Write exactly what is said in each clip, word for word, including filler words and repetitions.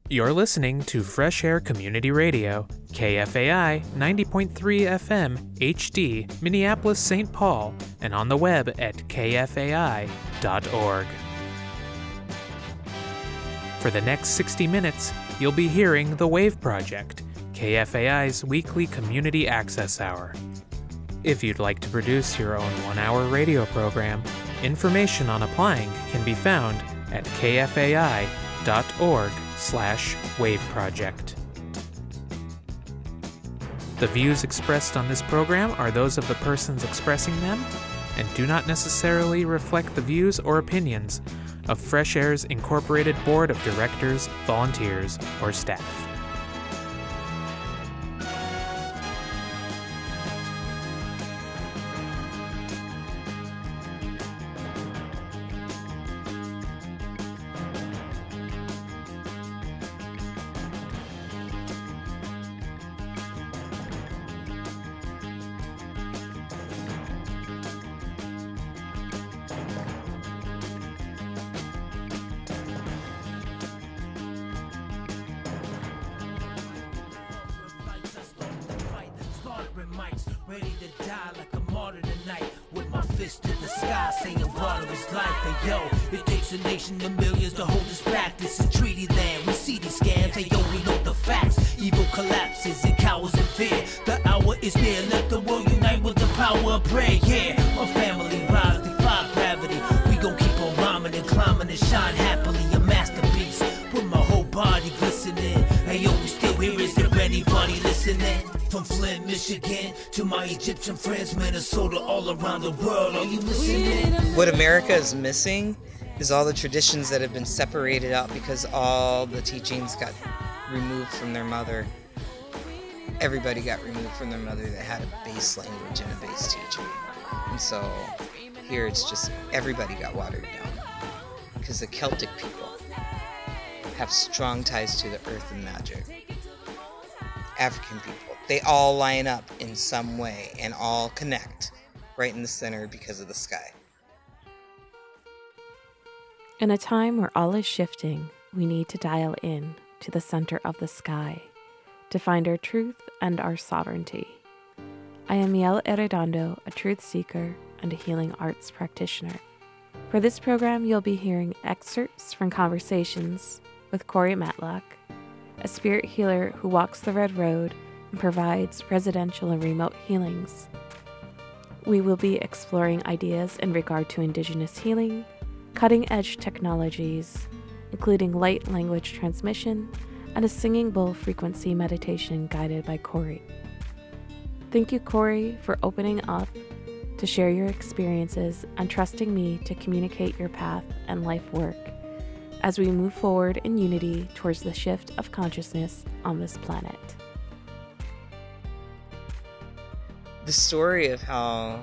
You're listening to Fresh Air Community Radio, K F A I ninety point three F M H D, Minneapolis, Saint Paul, and on the web at k f a i dot org. For the next sixty minutes, you'll be hearing The Wave Project, K F A I's weekly community access hour. If you'd like to produce your own one-hour radio program, information on applying can be found at k f a i dot org slash wave project. The views expressed on this program are those of the persons expressing them and do not necessarily reflect the views or opinions of Fresh Air's Incorporated Board of Directors, volunteers, or staff. Ready to die like a martyr tonight, with my fist in the sky saying water is life. And yo, it takes a nation of millions to hold us back. This is treaty land, we see these scams. Hey yo, we know the facts. Evil collapses and cowers in fear. The hour is near, let the world unite with the power of prayer. Yeah, my family rise, defy gravity. We gon' keep on rhyming and climbing and shine happily. A masterpiece with my whole body glistening. Hey yo, we still here, is there anybody listening? From Flint, Michigan, to my Egyptian friends, Minnesota, all around the world, are you listening? What America is missing is all the traditions that have been separated out because all the teachings got removed from their mother. Everybody got removed from their mother that had a base language and a base teaching. And so here it's just everybody got watered down because the Celtic people have strong ties to the earth and magic. African people, they all line up in some way and all connect right in the center because of the sky. In a time where all is shifting, we need to dial in to the center of the sky to find our truth and our sovereignty. I am Miel Arredondo, a truth seeker and a healing arts practitioner. For this program, you'll be hearing excerpts from conversations with Corey Matlock, a spirit healer who walks the red road and provides residential and remote healings. We will be exploring ideas in regard to Indigenous healing, cutting-edge technologies, including light language transmission, and a singing bowl frequency meditation guided by Corey. Thank you, Corey, for opening up to share your experiences and trusting me to communicate your path and life work as we move forward in unity towards the shift of consciousness on this planet. The story of how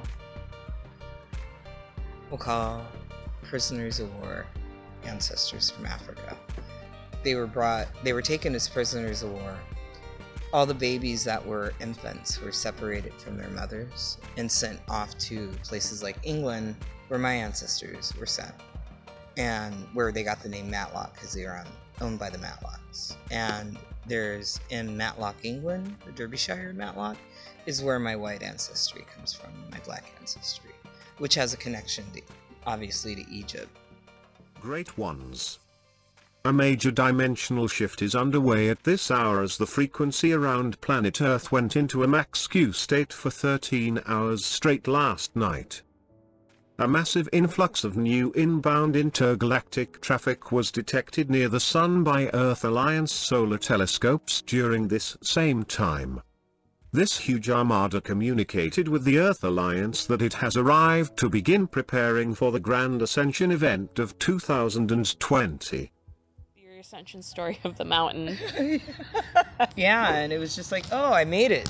we'll call prisoners of war ancestors from Africa. They were brought, they were taken as prisoners of war. All the babies that were infants were separated from their mothers and sent off to places like England, where my ancestors were sent, and where they got the name Matlock because they were on, owned by the Matlocks. And there's in Matlock, England, the Derbyshire Matlock, is where my white ancestry comes from, my black ancestry, which has a connection, to, obviously, to Egypt. Great ones. A major dimensional shift is underway at this hour as the frequency around planet Earth went into a max Q state for thirteen hours straight last night. A massive influx of new inbound intergalactic traffic was detected near the Sun by Earth Alliance solar telescopes during this same time. This huge armada communicated with the Earth Alliance that it has arrived to begin preparing for the Grand Ascension event of two thousand twenty. Your ascension story of the mountain. Yeah, and it was just like, oh, I made it.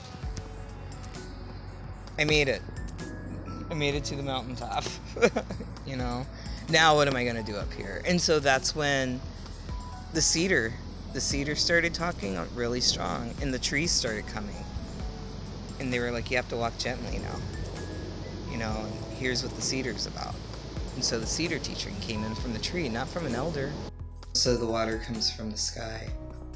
I made it. I made it to the mountaintop. You know, now what am I going to do up here? And so that's when the cedar, the cedar started talking really strong, and the trees started coming. And they were like, you have to walk gently now. You know, and here's what the cedar's about. And so the cedar teaching came in from the tree, not from an elder. So the water comes from the sky,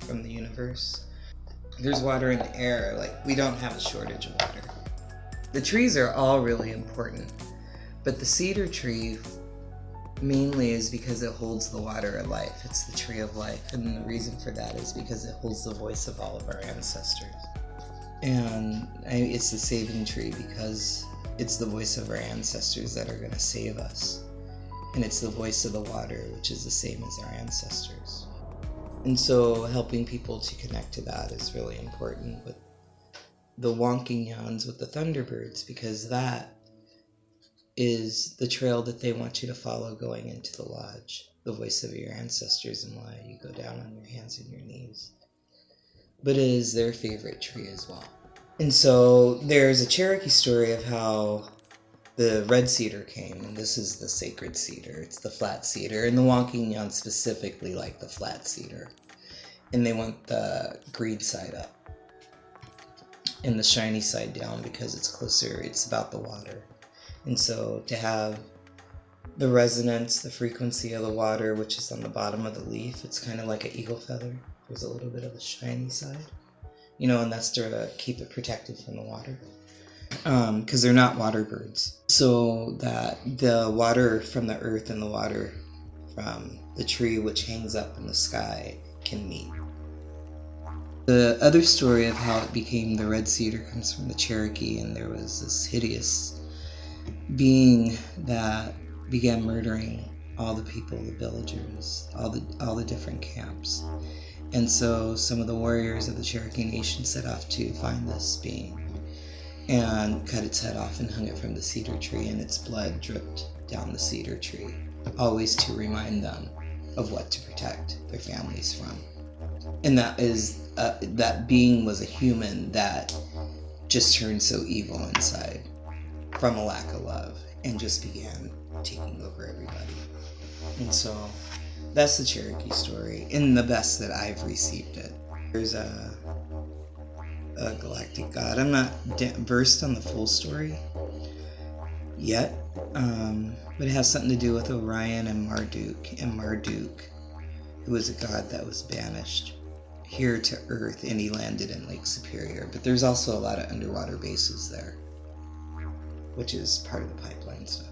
from the universe. There's water in the air, like we don't have a shortage of water. The trees are all really important, but the cedar tree mainly is because it holds the water of life. It's the tree of life, and the reason for that is because it holds the voice of all of our ancestors. And I, it's the saving tree because it's the voice of our ancestors that are going to save us. And it's the voice of the water, which is the same as our ancestors. And so helping people to connect to that is really important with the wonking yawns with the thunderbirds, because that is the trail that they want you to follow going into the lodge, the voice of your ancestors, and why you go down on your hands and your knees. But it is their favorite tree as well. And so there's a Cherokee story of how the red cedar came, and this is the sacred cedar. It's the flat cedar, and the Wonkinyan specifically like the flat cedar. And they want the green side up and the shiny side down because it's closer, it's about the water. And so to have the resonance, the frequency of the water, which is on the bottom of the leaf, it's kind of like an eagle feather. There's a little bit of a shiny side, you know, and that's to keep it protected from the water. Um, because they're not water birds. So that the water from the earth and the water from the tree, which hangs up in the sky, can meet. The other story of how it became the red cedar comes from the Cherokee, and there was this hideous being that began murdering all the people, the villagers, all the all the different camps. And so some of the warriors of the Cherokee Nation set off to find this being and cut its head off and hung it from the cedar tree, and its blood dripped down the cedar tree, always to remind them of what to protect their families from. And that is uh, that being was a human that just turned so evil inside from a lack of love and just began taking over everybody. And so that's the Cherokee story, and the best that I've received it. There's a a galactic god. I'm not de- versed on the full story yet, um, but it has something to do with Orion and Marduk, and Marduk, who was a god that was banished here to Earth, and he landed in Lake Superior. But there's also a lot of underwater bases there, which is part of the pipeline stuff.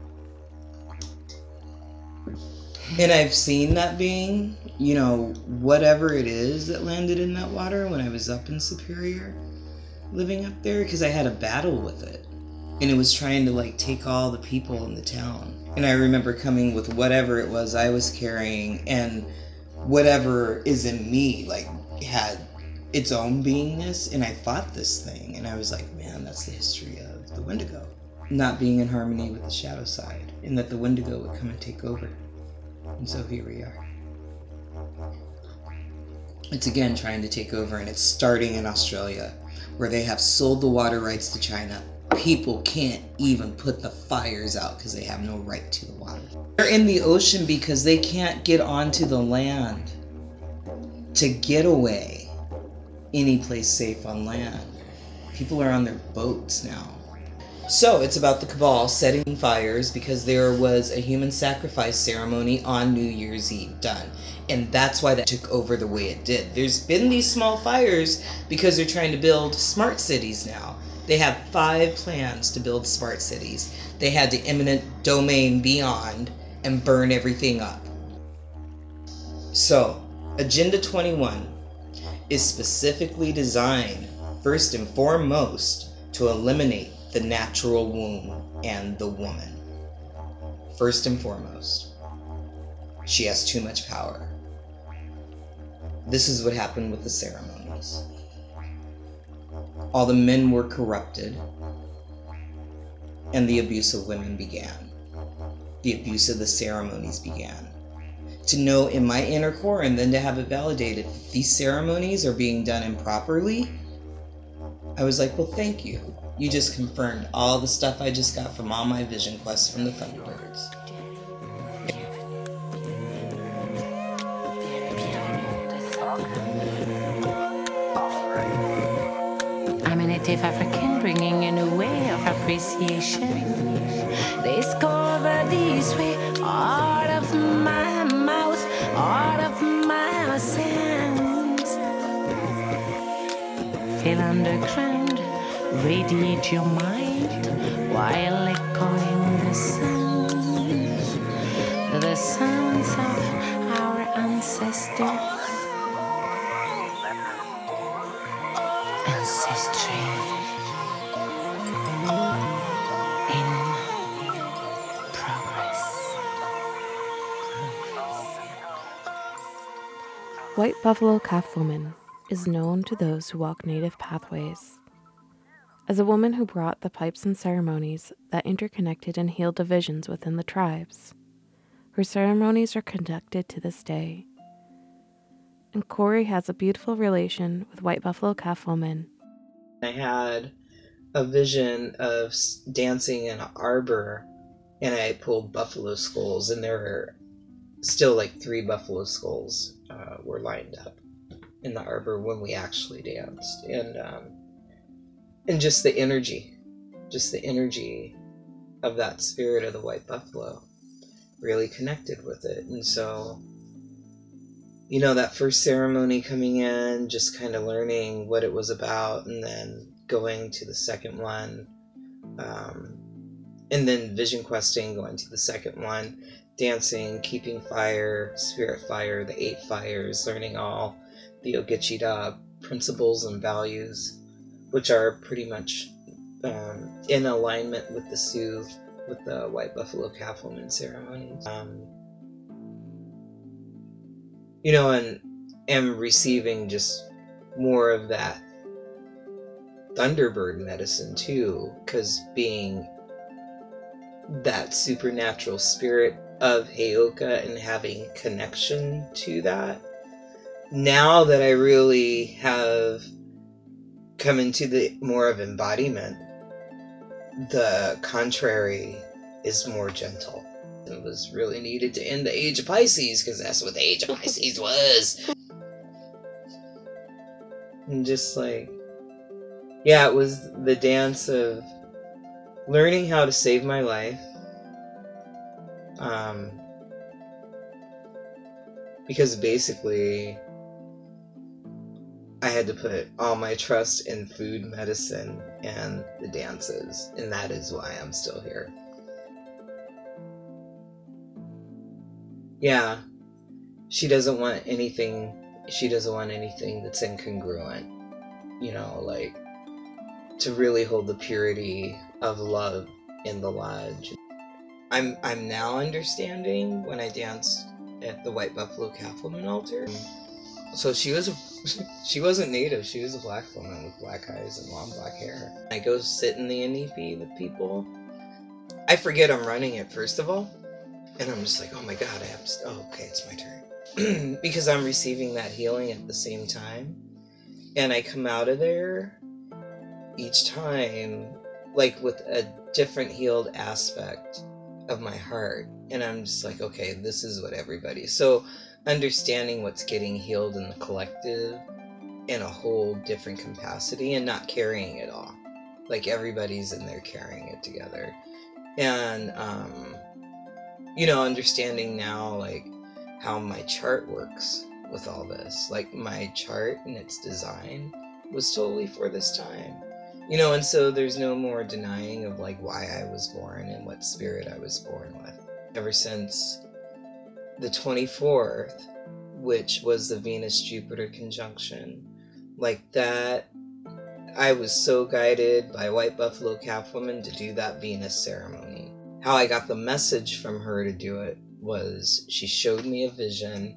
And I've seen that being, you know, whatever it is that landed in that water when I was up in Superior, living up there, because I had a battle with it. And it was trying to, like, take all the people in the town. And I remember coming with whatever it was I was carrying, and whatever is in me, like, had its own beingness, and I fought this thing. And I was like, man, that's the history of the Wendigo. Not being in harmony with the shadow side, and that the Wendigo would come and take over. And so here we are. It's again trying to take over, and it's starting in Australia, where they have sold the water rights to China. People can't even put the fires out because they have no right to the water. They're in the ocean because they can't get onto the land to get away any place safe on land. People are on their boats now. So it's about the Cabal setting fires because there was a human sacrifice ceremony on New Year's Eve done. And that's why that took over the way it did. There's been these small fires because they're trying to build smart cities now. They have five plans to build smart cities. They had the eminent domain beyond and burn everything up. So, Agenda twenty-one is specifically designed, first and foremost, to eliminate the natural womb and the woman. First and foremost, she has too much power. This is what happened with the ceremonies. All the men were corrupted, and the abuse of women began. The abuse of the ceremonies began. To know in my inner core, and then to have it validated, these ceremonies are being done improperly, I was like, well, thank you. You just confirmed all the stuff I just got from all my vision quests from the Thunderbirds. I'm a native African, bringing in a way of appreciation. Discover this way, out of my mouth, out of my sense. feel underground, radiate your mind while echoing the sounds, the sounds of our ancestors. Ancestry in progress. White Buffalo Calf Woman is known to those who walk native pathways as a woman who brought the pipes and ceremonies that interconnected and healed divisions within the tribes. Her ceremonies are conducted to this day. And Corey has a beautiful relation with White Buffalo Calf Woman. I had a vision of dancing in an arbor, and I pulled buffalo skulls, and there were still like three buffalo skulls uh, were lined up in the arbor when we actually danced. And um, and just the energy, just the energy of that spirit of the white buffalo really connected with it. And so, you know, that first ceremony coming in, just kind of learning what it was about, and then going to the second one, um, and then vision questing, going to the second one, dancing, keeping fire, spirit fire, the eight fires, learning all the Ogichida principles and values, which are pretty much um, in alignment with the Sioux, with the White Buffalo Calf Woman ceremonies. Um, you know, and am receiving just more of that Thunderbird medicine too, because being that supernatural spirit of Heyoka and having connection to that, now that I really have come into the more of embodiment, the contrary is more gentle. It was really needed to end the Age of Pisces, because that's what the Age of Pisces was. And just like, yeah, it was the dance of learning how to save my life. Um, because basically, I had to put all my trust in food, medicine, and the dances, and that is why I'm still here. Yeah, she doesn't want anything, she doesn't want anything that's incongruent, you know, like, to really hold the purity of love in the lodge. I'm I'm now understanding when I danced at the White Buffalo Calf Woman altar. So she was a, she wasn't native, she was a black woman with black eyes and long black hair. I go sit in the Inipi with people. I forget I'm running it, first of all. And I'm just like, oh my god, I have to, oh, okay, it's my turn. Because I'm receiving that healing at the same time. And I come out of there each time, like, with a different healed aspect of my heart. And I'm just like, okay, this is what everybody, so understanding what's getting healed in the collective in a whole different capacity, and not carrying it all. Like, everybody's in there carrying it together. And, um, you know, understanding now, like, how my chart works with all this. Like, my chart and its design was totally for this time. You know, and so there's no more denying of, like, why I was born and what spirit I was born with. Ever since the twenty-fourth, which was the Venus-Jupiter conjunction, like that, I was so guided by White Buffalo Calf Woman to do that Venus ceremony. How I got the message from her to do it was she showed me a vision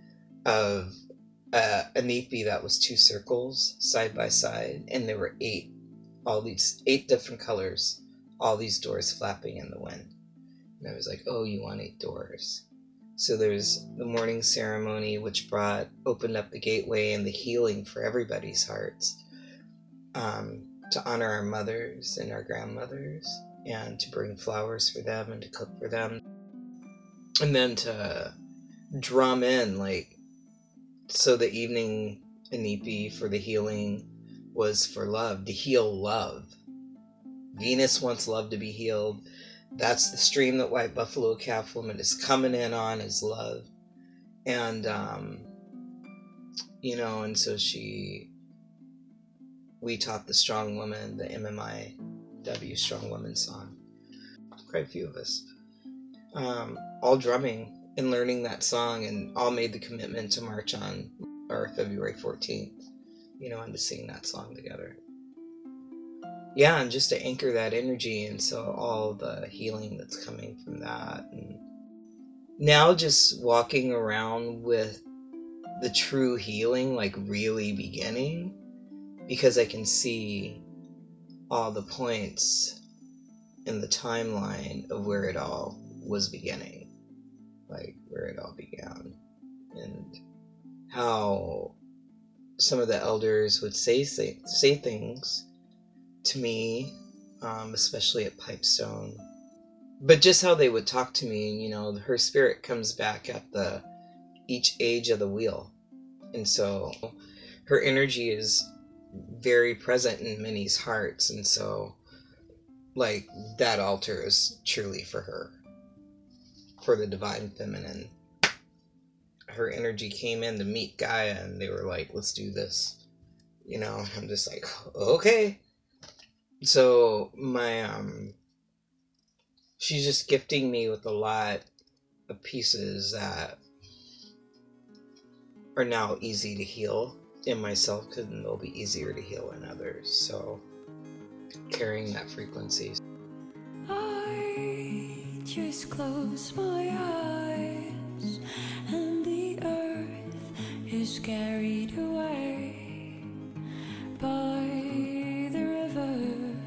of uh, a Nipi that was two circles side by side, and there were eight, all these eight different colors, all these doors flapping in the wind. And I was like, oh, you want eight doors. So there's the morning ceremony, which brought, opened up the gateway and the healing for everybody's hearts, um, to honor our mothers and our grandmothers, and to bring flowers for them and to cook for them. And then to drum in, like, so the evening Inipi for the healing was for love, to heal love. Venus wants love to be healed. That's the stream that White Buffalo Calf Woman is coming in on, is love. And, um, you know, and so she we taught the Strong Woman, the M M I W Strong Woman song. Quite a few of us. Um, all drumming and learning that song, and all made the commitment to march on our February fourteenth, you know, and to sing that song together. Yeah, and just to anchor that energy, and so all the healing that's coming from that. And now just walking around with the true healing, like really beginning, because I can see all the points in the timeline of where it all was beginning, like where it all began, and how some of the elders would say say, say things to me, um, especially at Pipestone, but just how they would talk to me. You know, her spirit comes back at the each age of the wheel, and so her energy is very present in many's hearts, and so like that altar is truly for her, for the divine feminine. Her energy came in to meet Gaia, and they were like, let's do this, you know. I'm just like, okay. So my um she's just gifting me with a lot of pieces that are now easy to heal in myself, because they'll be easier to heal in others. So carrying that frequency. I just close my eyes and the earth is carried away by the river.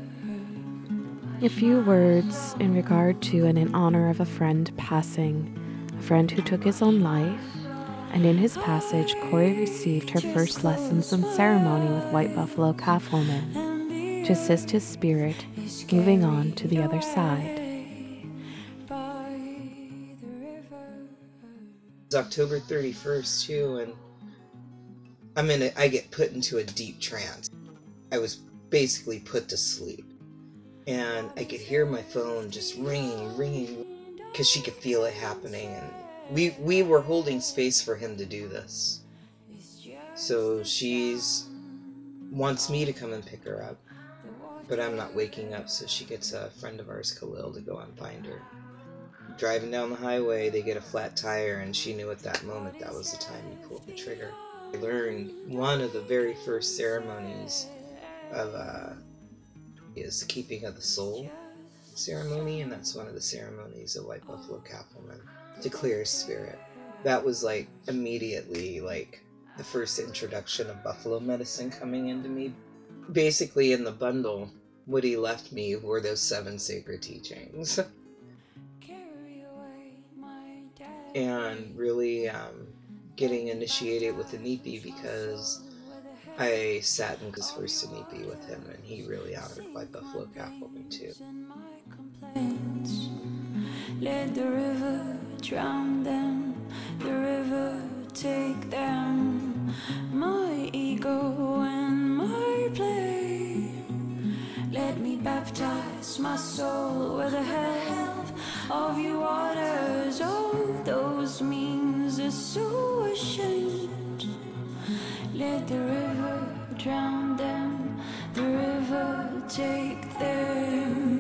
A few words in regard to and in honor of a friend passing, a friend who took his own life. And in his passage, Corey received her first lessons in ceremony with White Buffalo Calf Woman to assist his spirit moving on to the other side. It's October thirty-first too, and I'm in a, I get put into a deep trance. I was basically put to sleep, and I could hear my phone just ringing, ringing, because she could feel it happening, and we we were holding space for him to do this. So she's wants me to come and pick her up, but I'm not waking up, so she gets a friend of ours, Khalil, to go and find her. Driving down the highway, they get a flat tire, and she knew at that moment that was the time you pulled the trigger. I learned one of the very first ceremonies of uh, is the Keeping of the Soul ceremony, and that's one of the ceremonies of White Buffalo Calf Woman, to clear his spirit. That was like immediately like the first introduction of buffalo medicine coming into me. Basically in the bundle, what he left me were those seven sacred teachings. And really um, getting initiated with the Inipi, because I sat in his first Inipi with him, and he really honored White Buffalo Calf Woman too. Let the river drown them, the river take them, my ego and my play. Let me baptize my soul with the help of your waters. All those means are so ashamed. Let the river drown them, the river take them.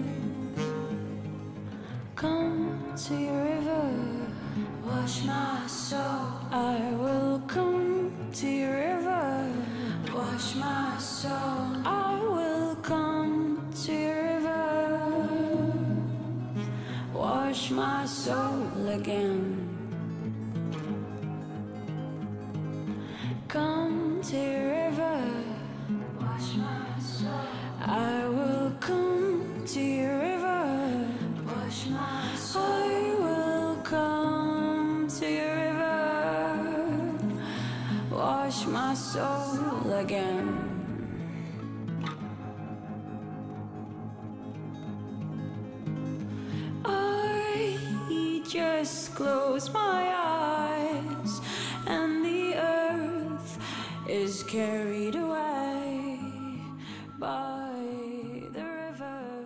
Come to your river, wash my soul. I will come to your river, wash my soul. I will come to your river, wash my soul again. Come to your river, wash my soul. I will come to your river, wash my soul. I will come to your river, wash my soul again. I just close my eyes and the earth is carried away by the river.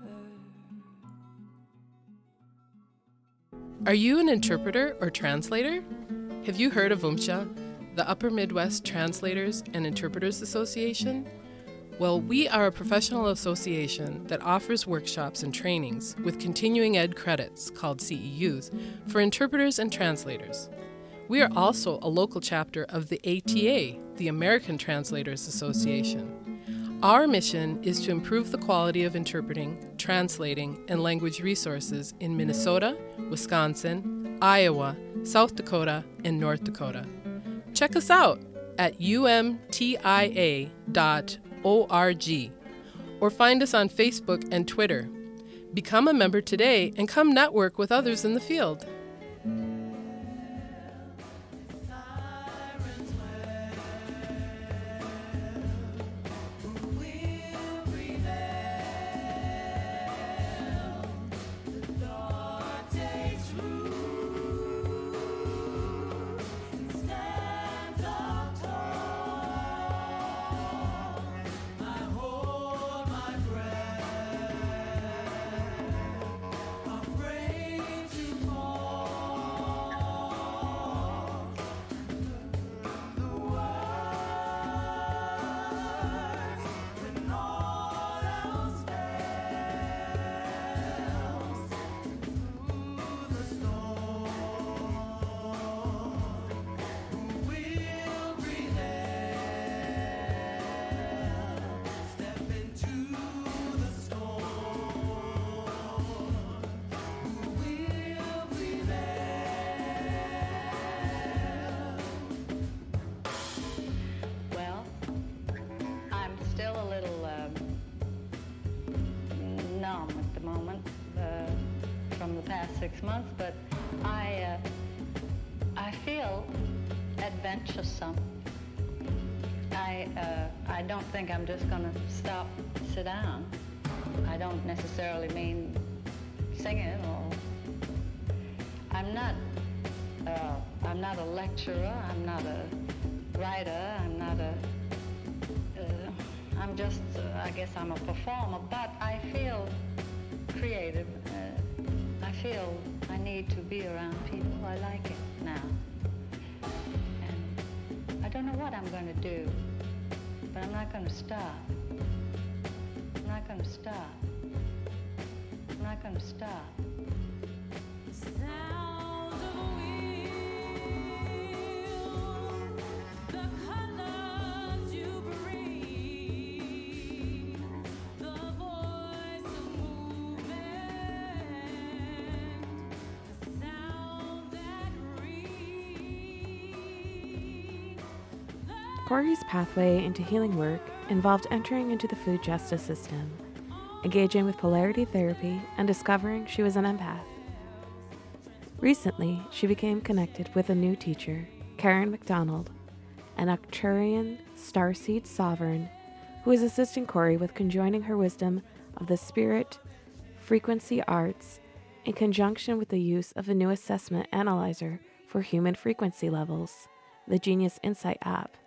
Are you an interpreter or translator? Have you heard of U M C H A, the Upper Midwest Translators and Interpreters Association? Well, we are a professional association that offers workshops and trainings with continuing ed credits, called C E Us, for interpreters and translators. We are also a local chapter of the A T A, the American Translators Association. Our mission is to improve the quality of interpreting, translating, and language resources in Minnesota, Wisconsin, Iowa, South Dakota, and North Dakota. Check us out at u m t i a dot org or find us on Facebook and Twitter. Become a member today and come network with others in the field. Six months, but I uh, I feel adventuresome. I uh, I don't think I'm just going to stop, sit down. I don't necessarily mean singing, or I'm not uh, I'm not a lecturer. I'm not a writer. I'm not a uh, I'm just uh, I guess I'm a performer. But I feel creative. Uh, I feel I need to be around people. I like it now. And I don't know what I'm going to do, but I'm not going to stop. I'm not going to stop. I'm not going to stop. Corey's pathway into healing work involved entering into the food justice system, engaging with polarity therapy, and discovering she was an empath. Recently, she became connected with a new teacher, Karen McDonald, an Arcturian starseed sovereign who is assisting Corey with conjoining her wisdom of the spirit frequency arts in conjunction with the use of a new assessment analyzer for human frequency levels, the Genius Insight app.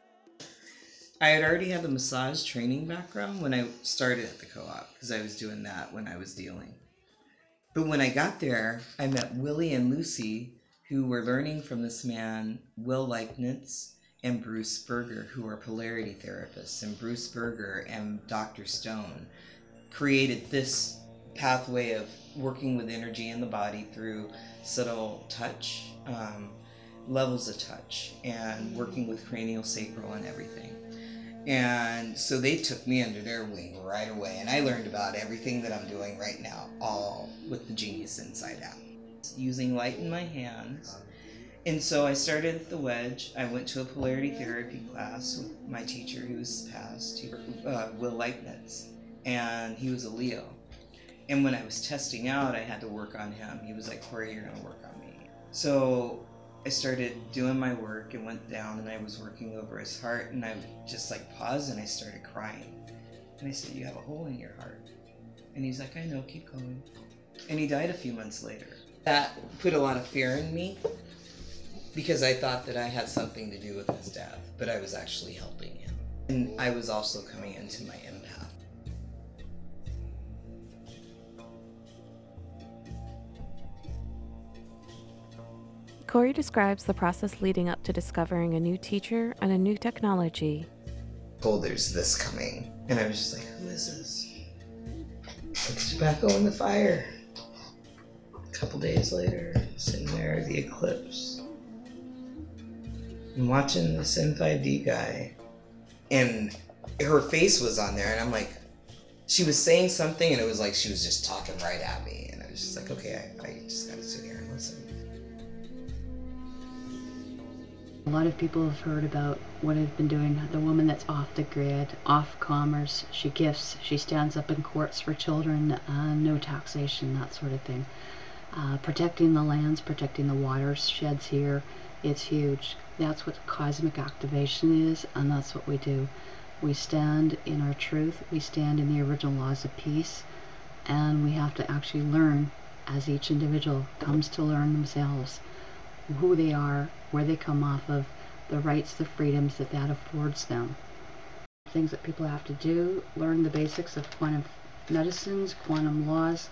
I had already had the massage training background when I started at the co-op, because I was doing that when I was dealing. But when I got there, I met Willie and Lucy, who were learning from this man, Will Leibniz, and Bruce Berger, who are polarity therapists. And Bruce Berger and Doctor Stone created this pathway of working with energy in the body through subtle touch, um, levels of touch, and working with cranial sacral and everything. And so they took me under their wing right away, and I learned about everything that I'm doing right now, all with the Genius Insight app, using light in my hands. And so I started at the Wedge. I went to a polarity therapy class with my teacher who's passed, uh, Will Leibniz, and he was a Leo. And when I was testing out, I had to work on him. He was like, Corey, you're going to work on me. So I started doing my work and went down, and I was working over his heart, and I just like paused and I started crying. And I said, you have a hole in your heart. And he's like, I know, keep going. And he died a few months later. That put a lot of fear in me because I thought that I had something to do with his death, but I was actually helping him. And I was also coming into my empath. Corey describes the process leading up to discovering a new teacher and a new technology told there's this coming. And I was just like, who is this? It's tobacco in the fire. A couple days later, sitting there, the eclipse. I'm watching this N five D guy, and her face was on there, and I'm like, she was saying something, and it was like she was just talking right at me, and I was just like, okay, I, I just gotta sit here and listen. A lot of people have heard about what I've been doing, the woman that's off the grid, off commerce, she gifts, she stands up in courts for children, uh, no taxation, that sort of thing. Uh, protecting the lands, protecting the watersheds here, it's huge. That's what cosmic activation is, and that's what we do. We stand in our truth, we stand in the original laws of peace, and we have to actually learn, as each individual comes to learn themselves, who they are, where they come off of, the rights, the freedoms that that affords them. Things that people have to do, learn the basics of quantum medicines, quantum laws.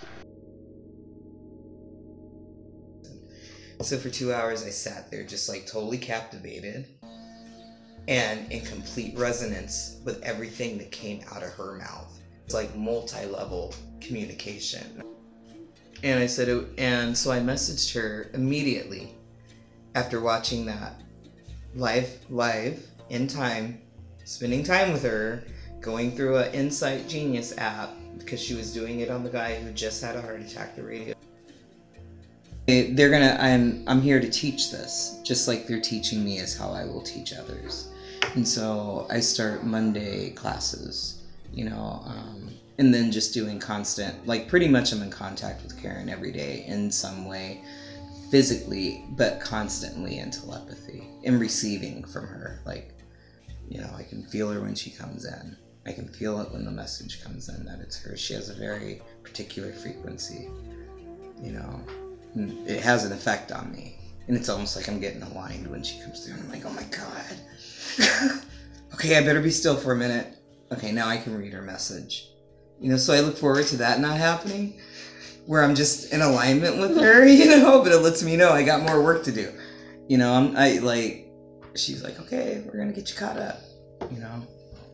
So for two hours I sat there just like totally captivated and in complete resonance with everything that came out of her mouth. It's like multi-level communication. And I said, it, and so I messaged her immediately after watching that live, live in time, spending time with her, going through an Insight Genius app because she was doing it on the guy who just had a heart attack, the radio. They're gonna, I'm, I'm here to teach this, just like they're teaching me is how I will teach others. And so I start Monday classes, you know, um, and then just doing constant, like pretty much I'm in contact with Karen every day in some way, physically, but constantly in telepathy, and receiving from her. Like, you know, I can feel her when she comes in. I can feel it when the message comes in that it's her. She has a very particular frequency, you know. It has an effect on me, and it's almost like I'm getting aligned when she comes through, and I'm like, oh my god. Okay, I better be still for a minute. Okay, now I can read her message. You know, so I look forward to that not happening, where I'm just in alignment with her, you know, but it lets me know I got more work to do. You know, I'm, I, like, she's like, okay, we're gonna get you caught up, you know.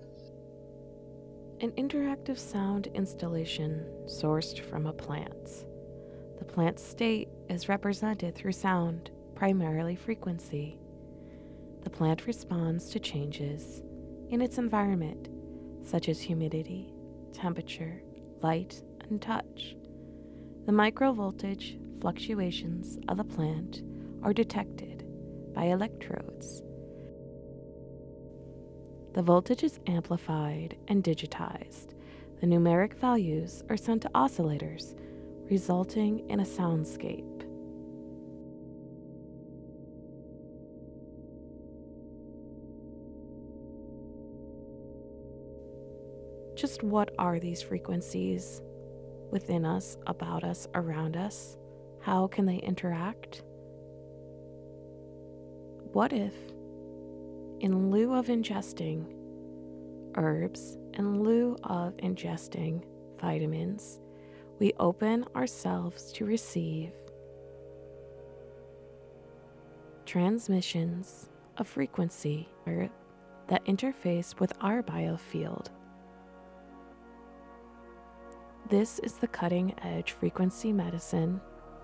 An interactive sound installation sourced from a plant. The plant's state is represented through sound, primarily frequency. The plant responds to changes in its environment, such as humidity, temperature, light, and touch. The microvoltage fluctuations of the plant are detected by electrodes. The voltage is amplified and digitized. The numeric values are sent to oscillators, resulting in a soundscape. Just what are these frequencies within us, about us, around us? How can they interact? What if, in lieu of ingesting herbs, in lieu of ingesting vitamins, we open ourselves to receive transmissions of frequency that interface with our biofield? This is the cutting edge frequency medicine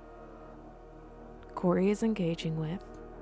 Corey is engaging with.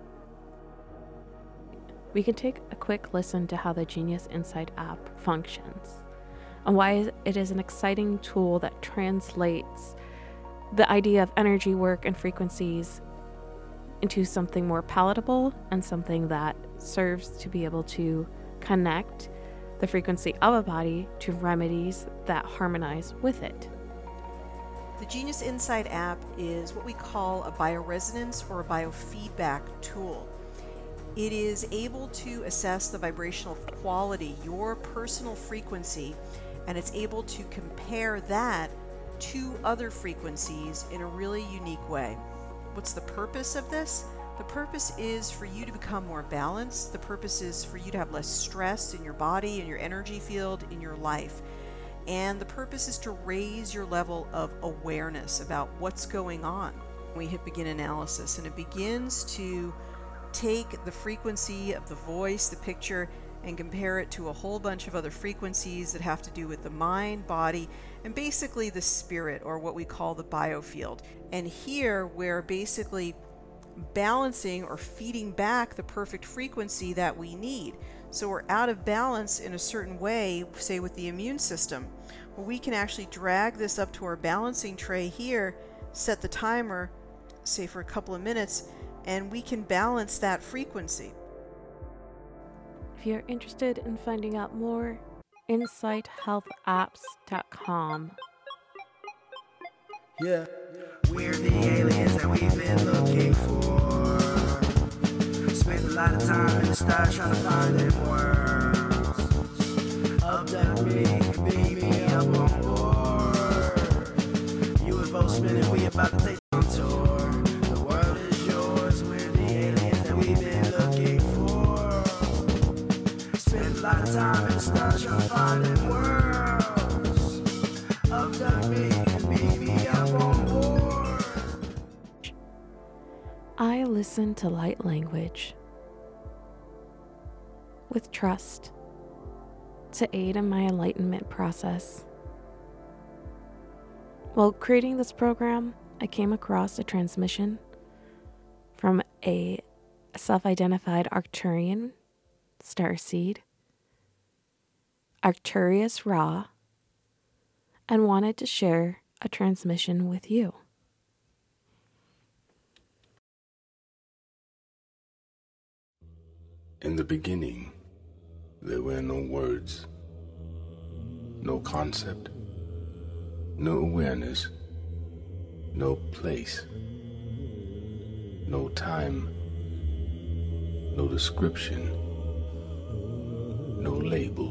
We can take a quick listen to how the Genius Insight app functions and why it is an exciting tool that translates the idea of energy work and frequencies into something more palatable and something that serves to be able to connect the frequency of a body to remedies that harmonize with it. The Genius Insight app is what we call a bioresonance or a biofeedback tool. It is able to assess the vibrational quality, your personal frequency, and it's able to compare that to other frequencies in a really unique way. What's the purpose of this? The purpose is for you to become more balanced. The purpose is for you to have less stress in your body, in your energy field, in your life. And the purpose is to raise your level of awareness about what's going on. We hit begin analysis, and it begins to take the frequency of the voice, the picture, and compare it to a whole bunch of other frequencies that have to do with the mind, body, and basically the spirit, or what we call the biofield. And here we're basically balancing or feeding back the perfect frequency that we need. So we're out of balance in a certain way, say with the immune system. Well, we can actually drag this up to our balancing tray here, set the timer, say for a couple of minutes, and we can balance that frequency. If you're interested in finding out more, insight health apps dot com. Yeah, we're the aliens that we've been looking for. Spent a lot of time in the stars trying to find them worlds. Abduct me, beam me up on board. U F O spinning, we about to take on tour. The world is yours, we're the aliens that we've been looking for. Spent a lot of time in the stars trying to find them worlds. Abduct me, beam me up on board. I listen to light language with trust to aid in my enlightenment process. While creating this program, I came across a transmission from a self-identified Arcturian starseed, Arcturus Ra, and wanted to share a transmission with you. In the beginning, there were no words, no concept, no awareness, no place, no time, no description, no label.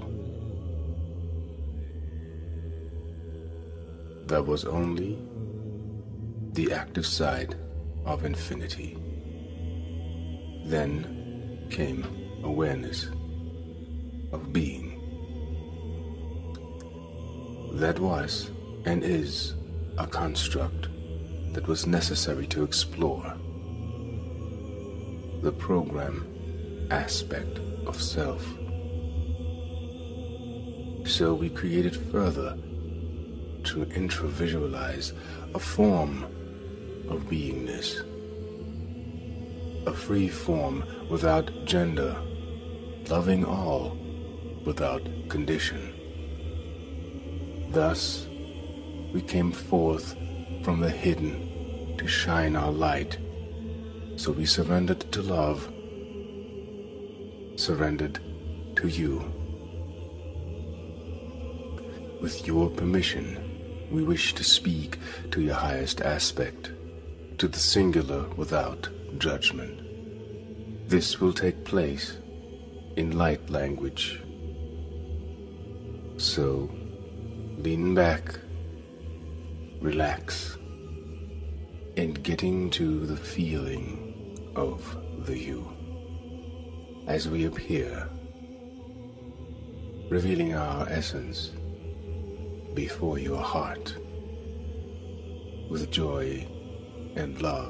There was only the active side of infinity. Then came awareness of being. That was and is a construct that was necessary to explore the program aspect of self. So we created further to intravisualize a form of beingness, a free form without gender, loving all without condition. Thus, we came forth from the hidden to shine our light. So we surrendered to love, surrendered to you. With your permission, we wish to speak to your highest aspect, to the singular without judgment. This will take place in light language. So, lean back, relax, and getting to the feeling of the you. As we appear, revealing our essence before your heart, with joy and love.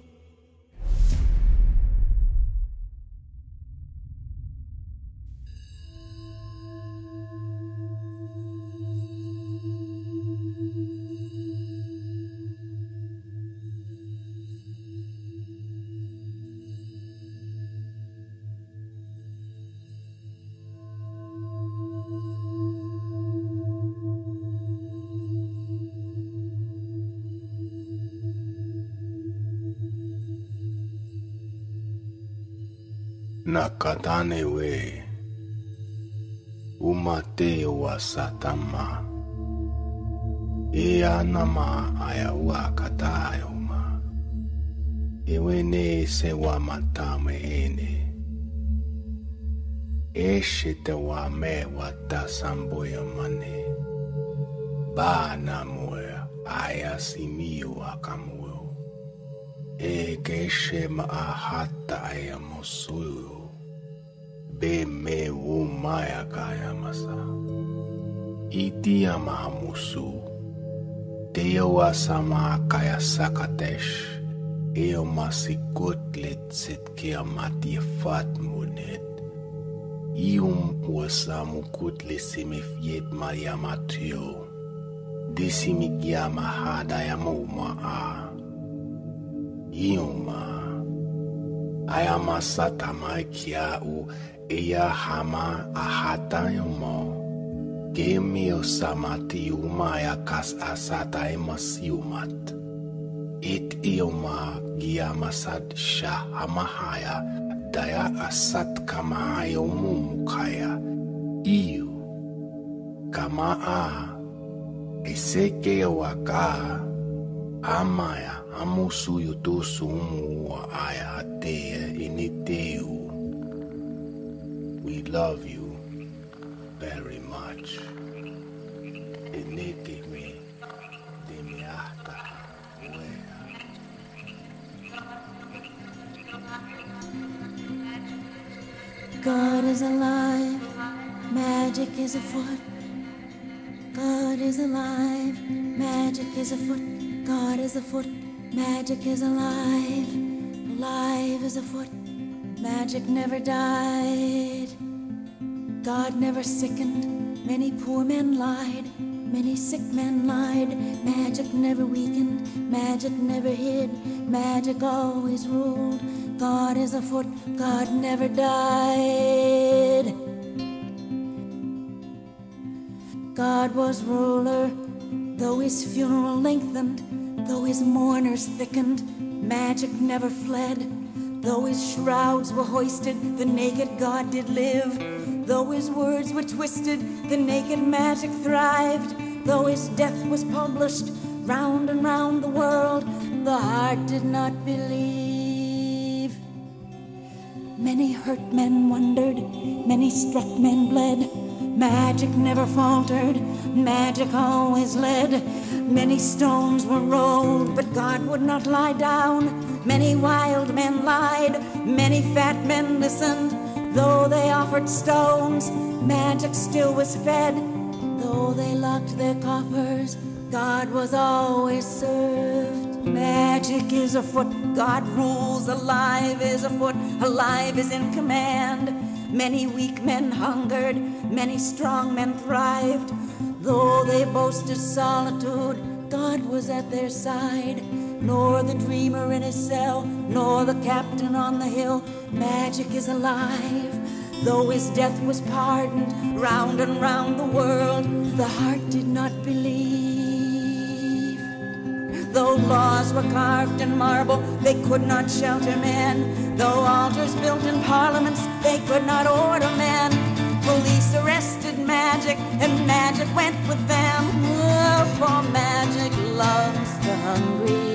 Nakatane we umate wa satama ea nama aya wa katayoma ewene se wa matame ene eshite wa me wa tasamboya mane ba namoya aya simiyo akamuyo e keshema ahata aya mosuyo be me umaya kaya masa iti amamusu deo asama kaya sakatesh eo masikut litsit kia mati fat munet Ium wasamu kutle semifiet mariamatio. Disimikiama hadayamoma a. Iuma. Ayama satama kiau eya hama ahatayomo. Gemio samati umaya kas asata emasiumat. It ioma giamasad shahamahaya daya asat kamahayo mumukaya. Iu kamaa eseke waka amaya amusu yutusu umu wa aya atea initeu. We love you very much. Initimi demiata wea. God is alive, magic is afoot. God is alive, magic is afoot. God is afoot, magic is alive. Alive is afoot, magic never died. God never sickened, many poor men lied. Many sick men lied, magic never weakened, magic never hid, magic always ruled. God is afoot, God never died. God was ruler, though his funeral lengthened, though his mourners thickened, magic never fled. Though his shrouds were hoisted, the naked God did live. Though his words were twisted, the naked magic thrived. Though his death was published round and round the world, the heart did not believe. Many hurt men wondered, many struck men bled. Magic never faltered, magic always led. Many stones were rolled, but God would not lie down. Many wild men lied, many fat men listened. Though they offered stones, magic still was fed. Though they locked their coffers, God was always served. Magic is afoot, God rules, alive is afoot, alive is in command. Many weak men hungered, many strong men thrived. Though they boasted solitude, God was at their side. Nor the dreamer in his cell, nor the captain on the hill. Magic is alive. Though his death was pardoned round and round the world, the heart did not believe. Though laws were carved in marble, they could not shelter men. Though altars built in parliaments, they could not order men. Police arrested magic, and magic went with them. Oh, for magic loves the hungry.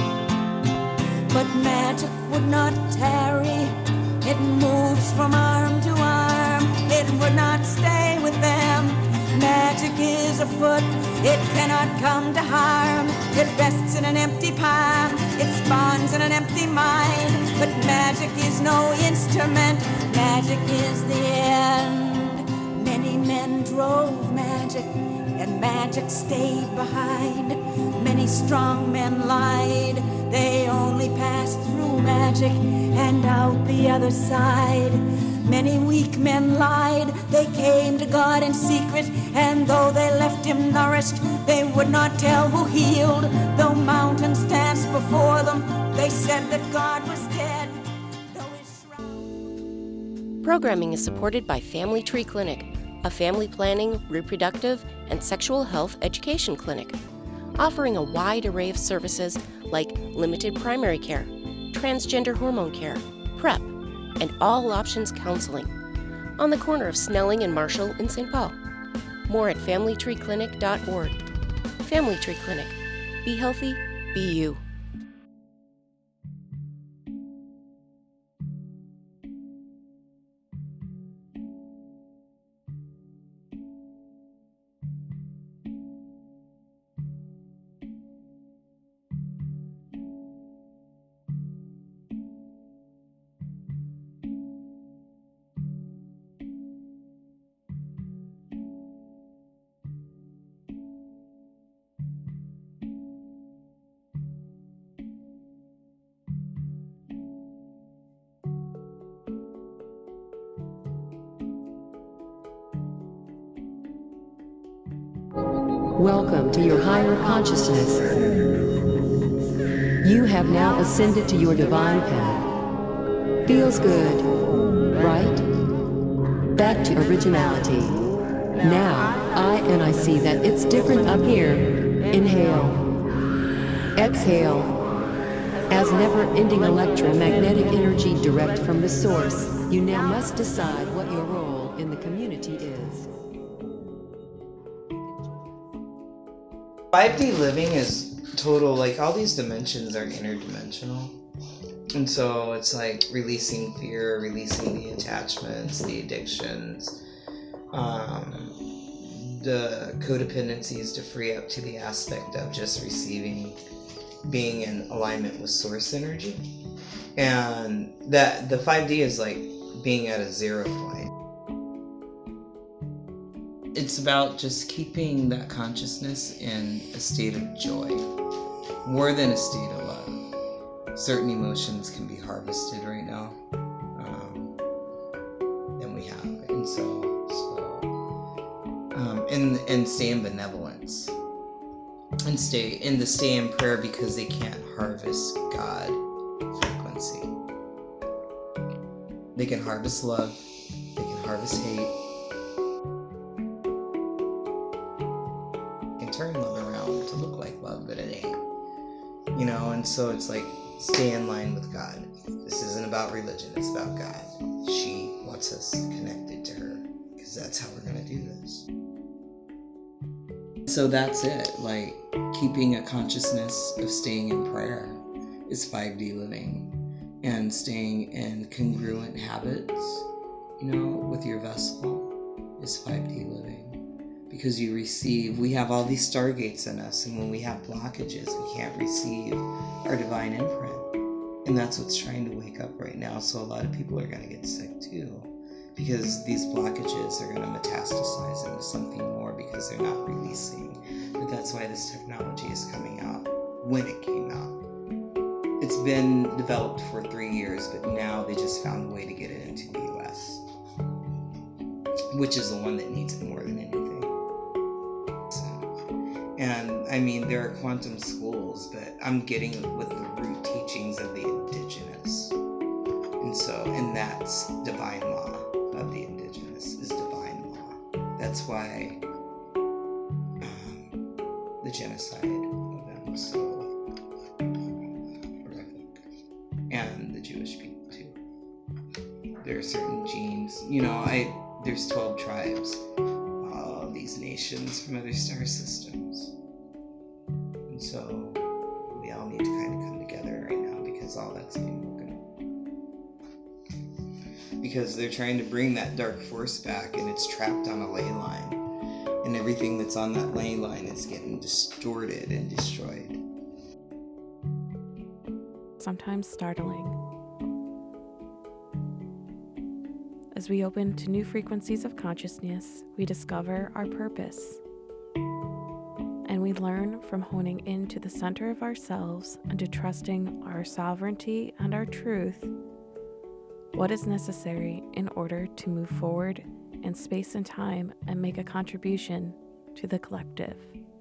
But magic would not tarry. It moves from arm to arm. It would not stay with them. Magic is afoot. It cannot come to harm. It rests in an empty palm. It spawns in an empty mind. But magic is no instrument. Magic is the end. Many men drove magic, and magic stayed behind. Many strong men lied. They only passed through magic and out the other side. Many weak men lied. They came to God in secret, and though they left him nourished, they would not tell who healed. Though mountains danced before them, they said that God was dead. Programming is supported by Family Tree Clinic, a family planning, reproductive, and sexual health education clinic, offering a wide array of services like limited primary care, transgender hormone care, PrEP, and all options counseling on the corner of Snelling and Marshall in Saint Paul. More at family tree clinic dot org. Family Tree Clinic. Be healthy, be you. Welcome to your higher consciousness. You have now ascended to your divine path. Feels good, right? Back to originality. Now, I and I see that it's different up here. Inhale. Exhale. As never-ending electromagnetic energy direct from the source, you now must decide what your role in the community is. five D living is total, like all these dimensions are interdimensional. And so it's like releasing fear, releasing the attachments, the addictions, um, the codependencies to free up to the aspect of just receiving, being in alignment with source energy. And that the five D is like being at a zero point. It's about just keeping that consciousness in a state of joy, more than a state of love. Certain emotions can be harvested right now, um, and we have, and so, so, um, and and stay in benevolence, and stay in the stay in prayer because they can't harvest God frequency. They can harvest love, they can harvest hate. Turn love around to look like love, but it ain't. You know, and so it's like, stay in line with God. This isn't about religion, it's about God. She wants us connected to her, because that's how we're going to do this. So that's it. Like, keeping a consciousness of staying in prayer is five D living. And staying in congruent habits, you know, with your vessel is five D living. Because you receive, we have all these stargates in us, and when we have blockages, we can't receive our divine imprint. And that's what's trying to wake up right now. So a lot of people are going to get sick too, because these blockages are going to metastasize into something more because they're not releasing. But that's why this technology is coming out when it came out. It's been developed for three years, but now they just found a way to get it into the U S, which is the one that needs it more than anything. And I mean, there are quantum schools, but I'm getting with the root teachings of the indigenous. And so, and that's divine law of the indigenous, is divine law. That's why um, the genocide of them was so horrific. And the Jewish people too. There are certain genes, you know, I there's twelve tribes. These nations from other star systems. And so we all need to kind of come together right now because all that's being broken up. Because they're trying to bring that dark force back, and it's trapped on a ley line. And everything that's on that ley line is getting distorted and destroyed. Sometimes startling. As we open to new frequencies of consciousness, we discover our purpose. And we learn from honing into the center of ourselves and to trusting our sovereignty and our truth, what is necessary in order to move forward in space and time and make a contribution to the collective.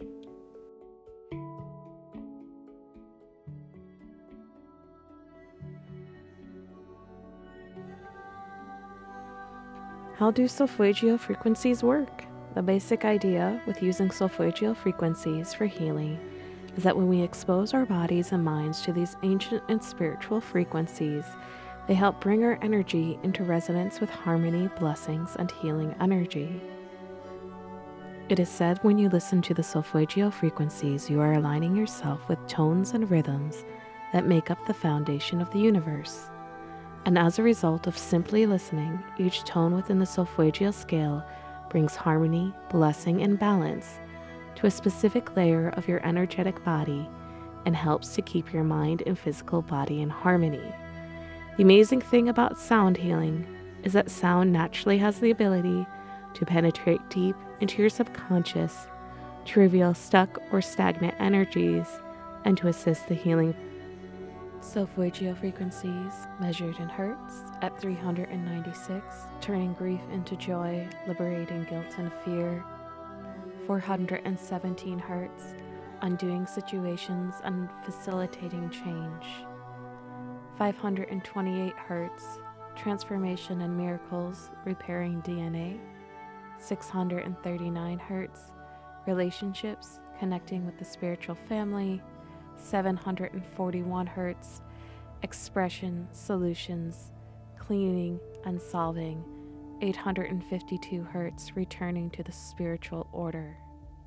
How do solfeggio frequencies work? The basic idea with using solfeggio frequencies for healing is that when we expose our bodies and minds to these ancient and spiritual frequencies, they help bring our energy into resonance with harmony, blessings, and healing energy. It is said when you listen to the solfeggio frequencies, you are aligning yourself with tones and rhythms that make up the foundation of the universe. And as a result of simply listening, each tone within the solfeggio scale brings harmony, blessing, and balance to a specific layer of your energetic body and helps to keep your mind and physical body in harmony. The amazing thing about sound healing is that sound naturally has the ability to penetrate deep into your subconscious, to reveal stuck or stagnant energies, and to assist the healing. Solfeggio frequencies measured in hertz at three hundred ninety-six, turning grief into joy, liberating guilt and fear. four hundred seventeen hertz, undoing situations and facilitating change. five hundred twenty-eight hertz, transformation and miracles, repairing D N A. six hundred thirty-nine hertz, relationships, connecting with the spiritual family. seven hundred forty-one hertz, expression, solutions, cleaning and solving. eight hundred fifty-two hertz, returning to the spiritual order.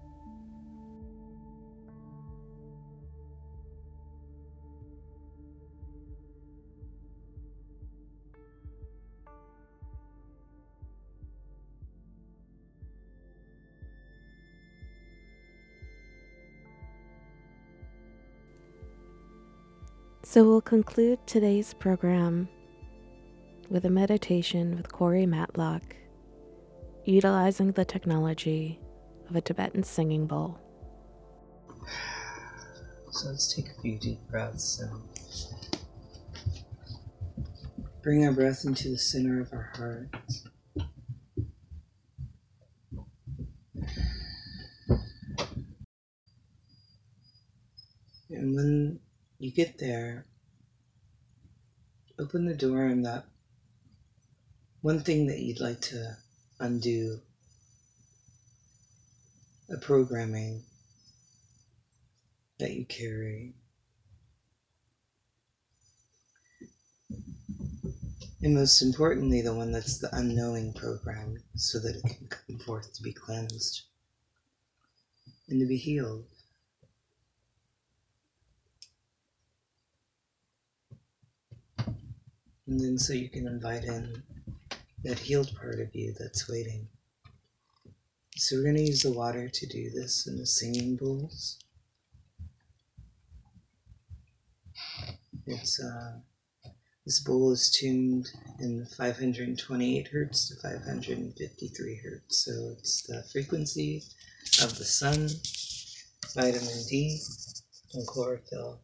So we'll conclude today's program with a meditation with Corey Matlock, utilizing the technology of a Tibetan singing bowl. So let's take a few deep breaths and bring our breath into the center of our heart. And when you get there, open the door and that one thing that you'd like to undo, a programming that you carry. And most importantly, the one that's the unknowing program, so that it can come forth to be cleansed and to be healed. And then so you can invite in that healed part of you that's waiting. So we're going to use the water to do this in the singing bowls. It's uh, this bowl is tuned in five hundred twenty-eight hertz to five hundred fifty-three hertz. So it's the frequency of the sun, vitamin D, and chlorophyll.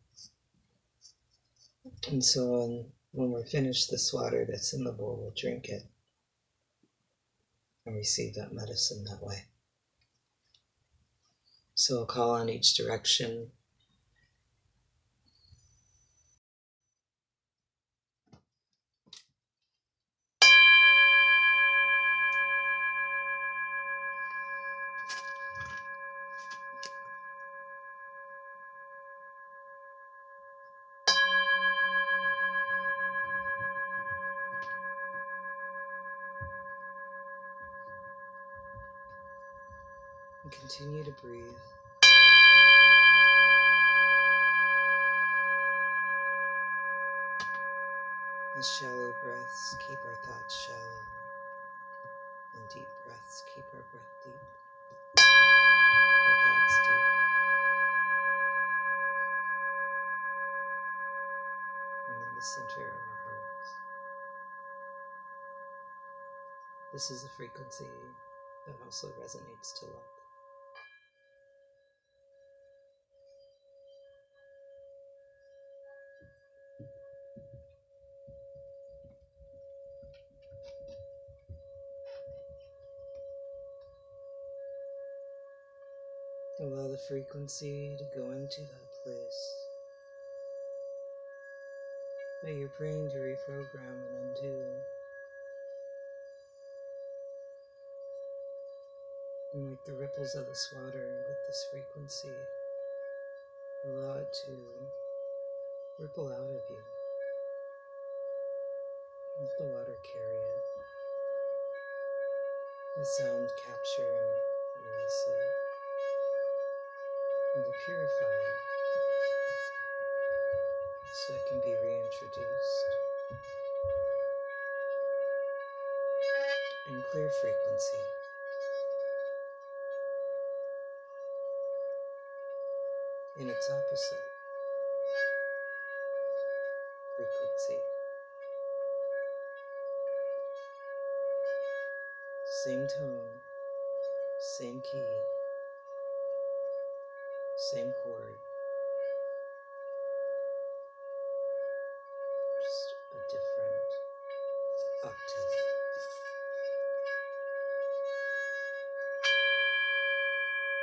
And so on. When we're finished, this water that's in the bowl, we'll drink it and receive that medicine that way. So I'll call on each direction. And continue to breathe. As shallow breaths keep our thoughts shallow, and deep breaths keep our breath deep, our thoughts deep. And then the center of our hearts. This is a frequency that also resonates to love. Allow the frequency to go into that place that you're praying to reprogram and undo. And like the ripples of this water with this frequency, allow it to ripple out of you. Let the water carry it. The sound capture and release it. And to purify it so it can be reintroduced in clear frequency. In its opposite frequency. Same tone, same key, same chord, just a different octave.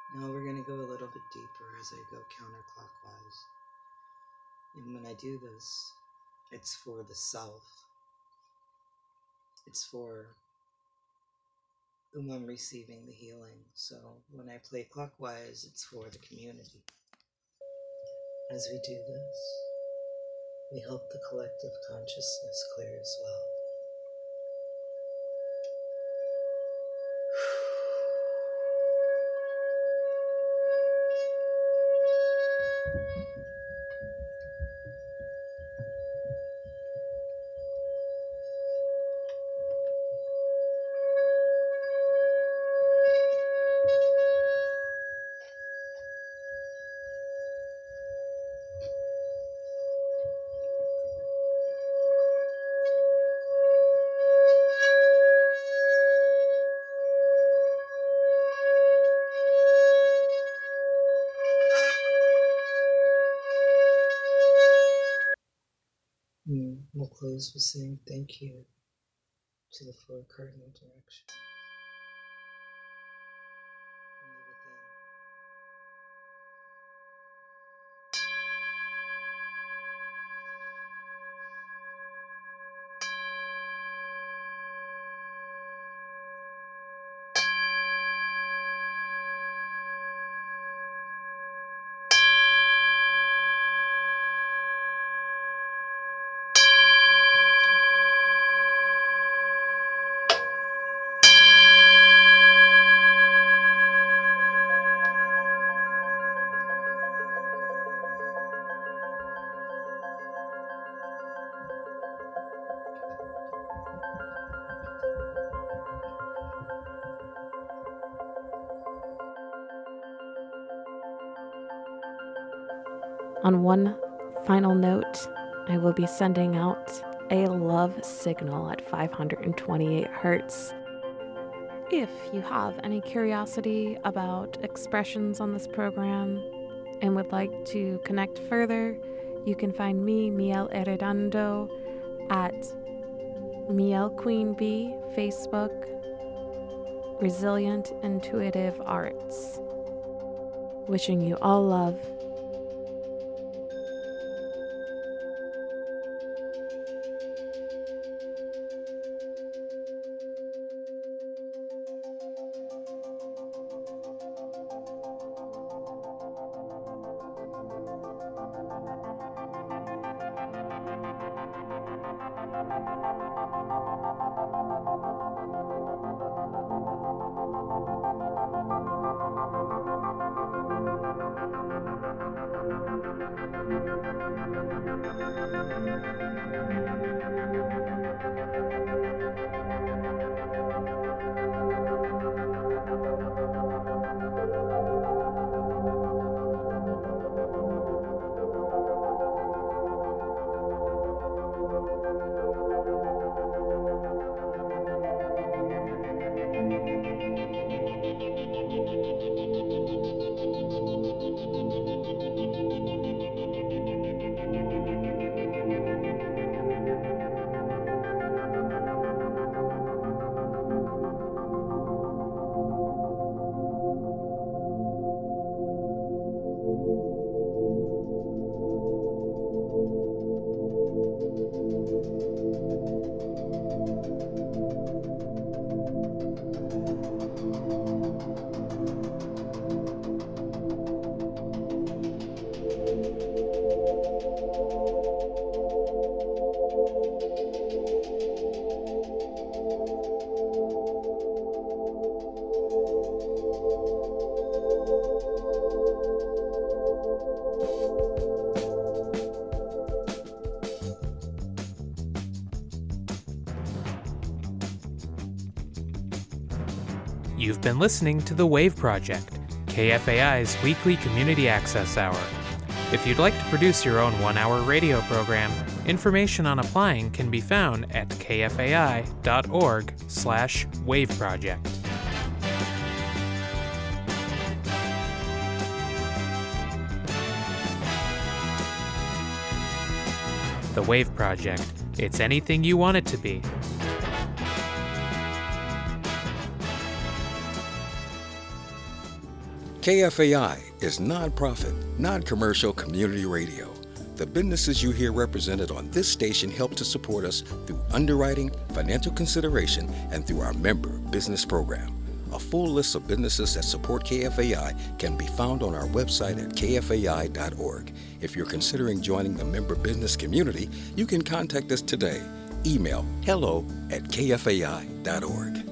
Now we're going to go a little bit deeper as I go counterclockwise. And when I do this, it's for the self. It's for the one receiving the healing. So when I play clockwise, it's for the community. As we do this, we help the collective consciousness clear as well. Mm, we'll close with saying thank you to the four cardinal directions. On one final note, I will be sending out a love signal at five hundred twenty-eight hertz. If you have any curiosity about expressions on this program and would like to connect further, you can find me, Miel Arredondo, at Miel Queen Bee, Facebook, Resilient Intuitive Arts. Wishing you all love. You've been listening to The Wave Project, K F A I's weekly community access hour. If you'd like to produce your own one-hour radio program, information on applying can be found at kfai.org slash waveproject. The Wave Project. It's anything you want it to be. K F A I is non-profit, non-commercial community radio. The businesses you hear represented on this station help to support us through underwriting, financial consideration, and through our member business program. A full list of businesses that support K F A I can be found on our website at K F A I dot org. If you're considering joining the member business community, you can contact us today. Email hello at K F A I dot org.